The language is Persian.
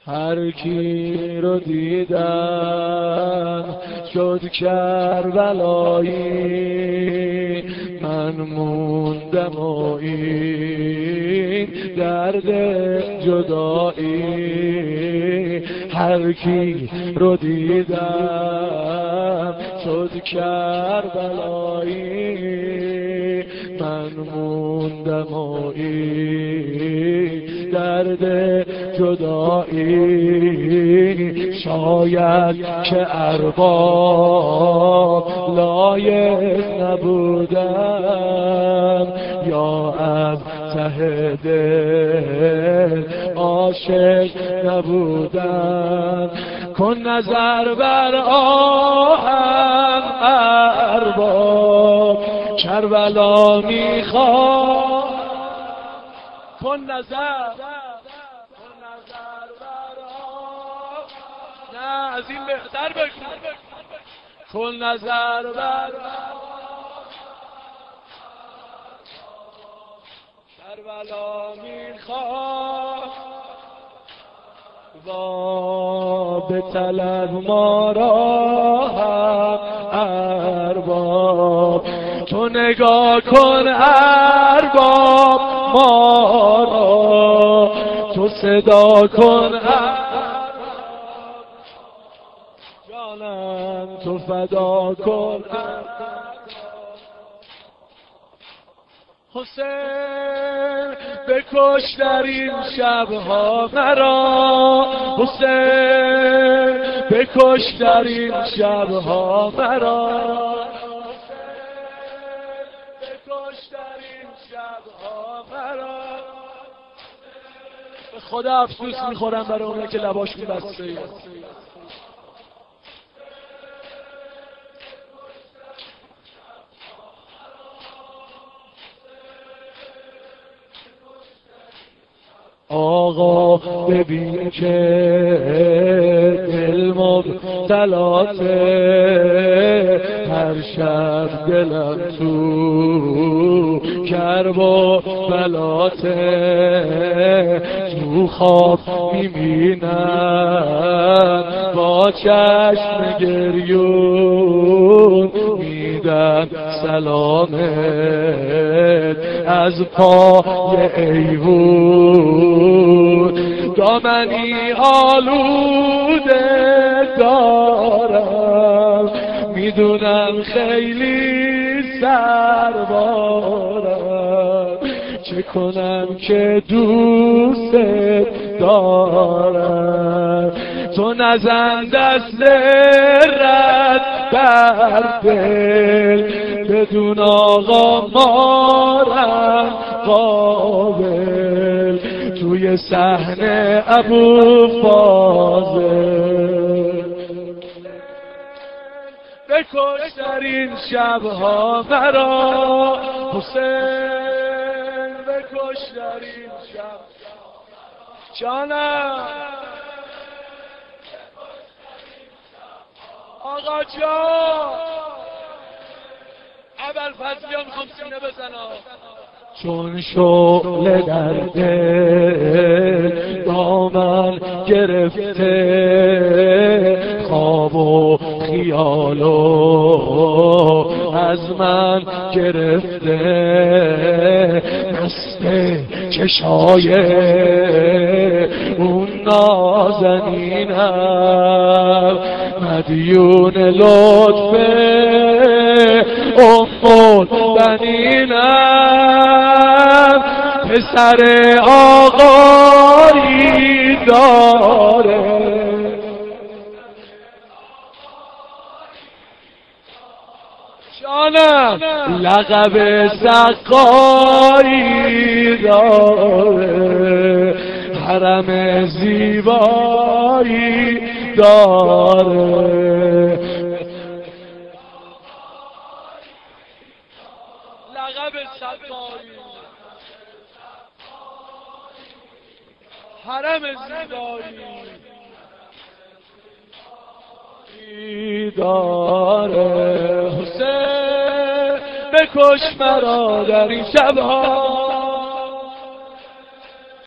هر کی رو دیدم شد کربلایی، من موندم و این درد جدایی. هر کی رو دیدم شد کربلایی، من موندم و این درد جدایی. شاید که ارباب لایق نبودم، یا از ته دل عاشق نبودم. کن نظر بر آهم ارباب، کربلا میخواد. کن نظر نه از این بهتر بکن. کن نظر بر کربلا میخواد. و به طلب ما را هم ارباب، تو نگاه کن ارباب ما را، تو صدا کن جانم، تو فدا کن. حسین بکش در این شبها مرا، حسین بکش در این شبها مرا، بکش در این شبها مرا. به خدا افسوس میخورم برای اونه که لباشون بسته ای. آقا ببین که دل مبتلاته، هر شب دلم تو کرب و بلاته. تو خواب میبینم با چشم گریون، میدم سلامت از پای ایوون. دامنی آلوده دارم، میدونم خیلی سربارم، چه کنم که دوست دارم. تو نزن دست رد بر دل، بدون آقا مارم قابل، توی صحنه ابوالفاضل. بکش در این شبها مرا حسین، بکش در این شب جانم. آقا جان ابوالفضلیان میخوام سینه بزنم. چون شعله در دل دامن گرفته، خواب و خیال و از من گرفته. دست چشای اون نازنینم، مدیون لطف البنینم. پسر آقایی داره، جانم لقب سقایی داره، حرم زیبایی داره. لقب سقایی، حرم زیبایی داره. حسین بکش مرا در این شبها